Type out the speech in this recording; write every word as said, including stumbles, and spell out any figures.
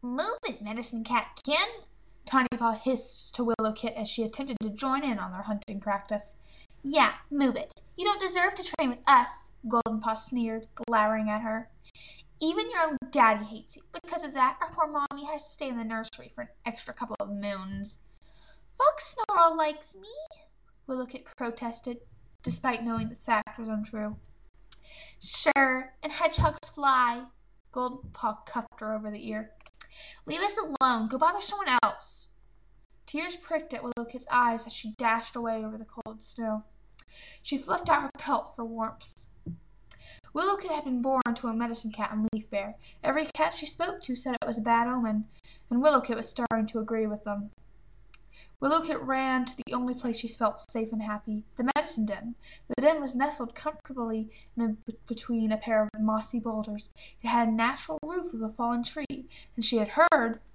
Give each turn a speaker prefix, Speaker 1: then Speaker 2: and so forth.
Speaker 1: Move it, Medicine Cat Ken, Tiny Paw hissed to Willow Kit as she attempted to join in on their hunting practice. Yeah, move it. You don't deserve to train with us, Golden Paw sneered, glowering at her. Even your own daddy hates you. Because of that, our poor mommy has to stay in the nursery for an extra couple of moons. Fox Snarl likes me, Willow Kit protested, despite knowing the fact was untrue. Sure, and hedgehogs fly, Golden Paw cuffed her over the ear. Leave us alone. Go bother someone else. Tears pricked at Willow Kit's eyes as she dashed away over the cold snow. She fluffed out her pelt for warmth. Willow Kit had been born to a medicine cat and leaf bear. Every cat she spoke to said it was a bad omen, and Willow Kit was starting to agree with them. Willow Kit ran to the only place she felt safe and happy, the medicine den. The den was nestled comfortably in a, between a pair of mossy boulders. It had a natural roof of a fallen tree, and she had heard